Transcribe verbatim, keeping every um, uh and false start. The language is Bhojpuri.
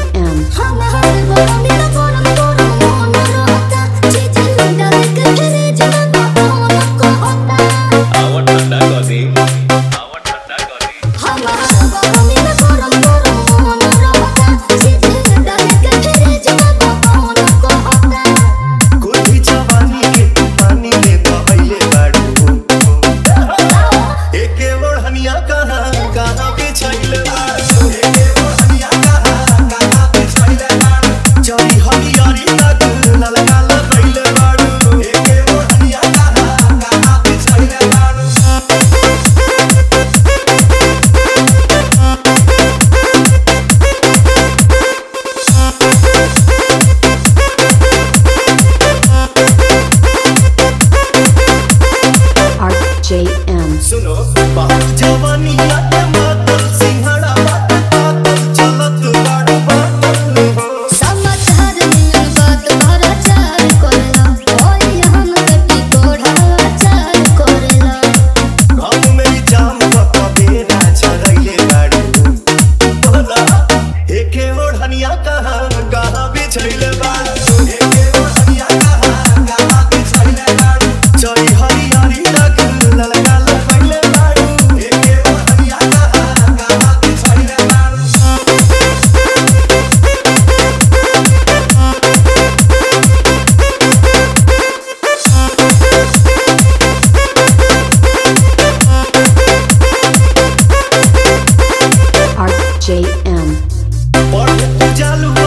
M. J M. सुनो बात जवानी आते मातल सिंहड़ा बात पातल चलत बाड़ बातल हो समाचार नियन बात भरा चार कोरला ओए हम कटी कोढ़ा चार कोरला गाँव में जाम पका बेरा चढ़ैले बाड़ू तोला एके ओढ़निया कहाँ कहाँ बिछैले बाड़ू एके ओढ़निया कहाँ कहाँ बिछैले बाड़ू चोरी हरियारी लग ललका लगैले बाड़ू एके ओढ़निया कहाँ कहाँ बिछैले बाड़ू R J M. पढ़ जालू